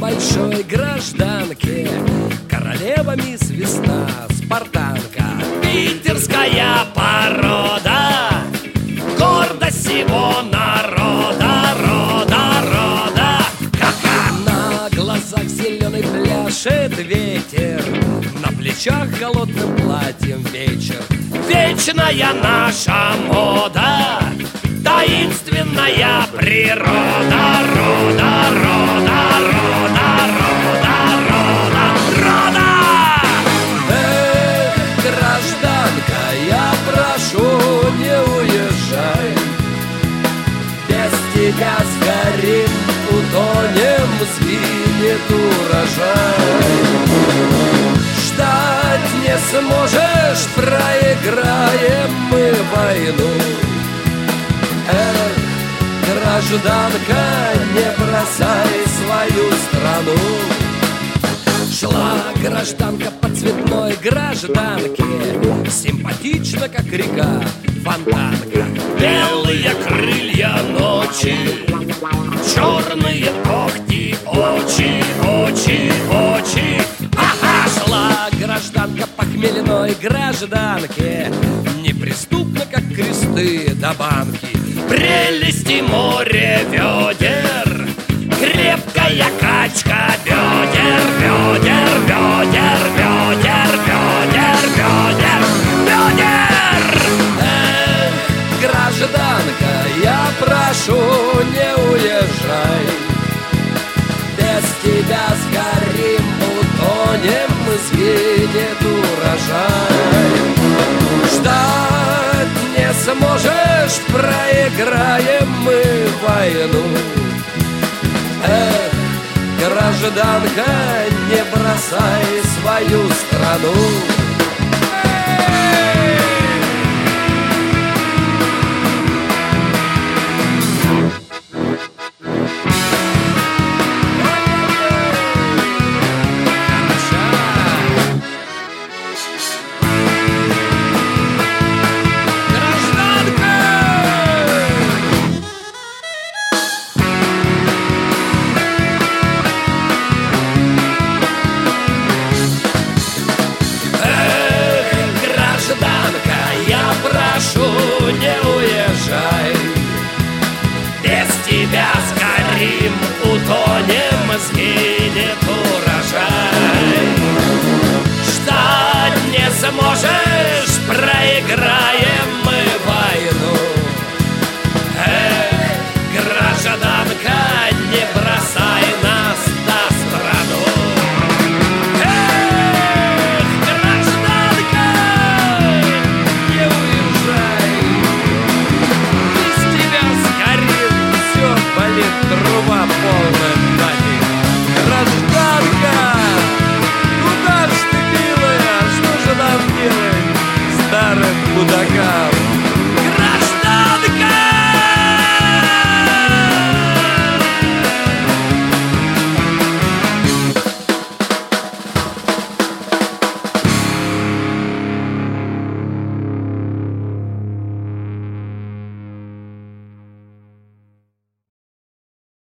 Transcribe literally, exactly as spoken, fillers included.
большой гражданке, королева мисс Весна, спартанка. Питерская порода, гордость всего народа, рода, рода. Ха-ха! На глазах зеленый пляшет ветер, на плечах холодным платьем вечер. Вечная наша мода, таинственная природа, рода, рода, рода, рода, рода, рода. Эх, гражданка, я прошу, не уезжай. Без тебя сгорим, утонем, сгинет урожай. Ждать не сможешь, проиграем мы войну. Эх, гражданка, не бросай свою страну. Шла гражданка по цветной гражданке, симпатично, как река, фонтанка. Белые крылья ночи, черные когти, очи, очи, очи. Ага! Шла гражданка по хмельной гражданке, неприступно, как кресты до банки. Прелести море ведер, крепкая качка бедер, бедер, бедер, бедер, бедер, бедер, бедер. Эх, гражданка, я прошу, не уезжай. Без тебя сгорим, утонем, сгинет урожай. Ждать не сможешь, проиграем мы войну. Эх, гражданка, не бросай свою страну. Не уезжай, без тебя сгорим, утонем, сгинет урожай. Ждать не сможешь, проиграем мы войну. Эх, гражданка, не бросай нас на страну. Эх, гражданка, не уезжай. Болит труба полная.